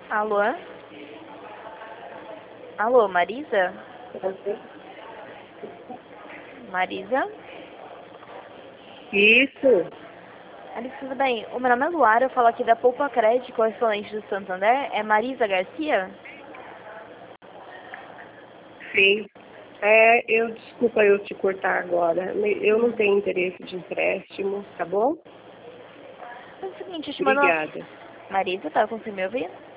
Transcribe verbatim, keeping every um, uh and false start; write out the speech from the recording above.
Alô? Alô, Marisa? Marisa? Isso. Alice, tudo bem? O meu nome é Luara, eu falo aqui da Poupa Crédito, correspondente do Santander. É Marisa Garcia? Sim. É, eu, desculpa eu te cortar agora. Eu não tenho interesse de empréstimo, tá bom? É o seguinte, eu te mando uma... Obrigada. Marisa, tá conseguindo me ouvir?